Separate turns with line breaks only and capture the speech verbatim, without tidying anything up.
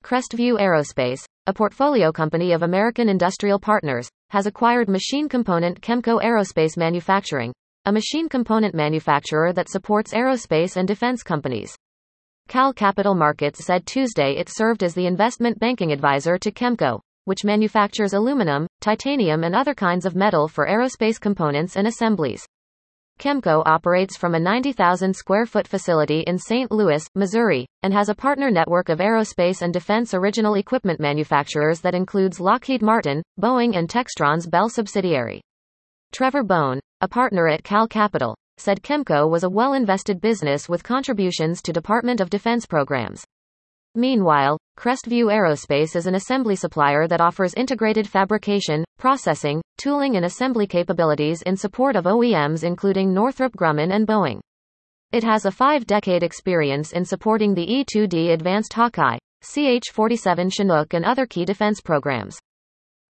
Crestview Aerospace, a portfolio company of American Industrial Partners, has acquired machine component Chemco Aerospace Manufacturing, a machine component manufacturer that supports aerospace and defense companies. Cal Capital Markets said Tuesday it served as the investment banking advisor to Chemco, which manufactures aluminum, titanium and other kinds of metal for aerospace components and assemblies. Chemco operates from a ninety thousand square foot facility in Saint Louis, Missouri, and has a partner network of aerospace and defense original equipment manufacturers that includes Lockheed Martin, Boeing and Textron's Bell subsidiary. Trevor Bone, a partner at Cal Capital, said Chemco was a well-invested business with contributions to Department of Defense programs. Meanwhile, Crestview Aerospace is an assembly supplier that offers integrated fabrication, processing, tooling and assembly capabilities in support of O E Ms including Northrop Grumman and Boeing. It has a five-decade experience in supporting the E two D Advanced Hawkeye, C H forty-seven Chinook and other key defense programs.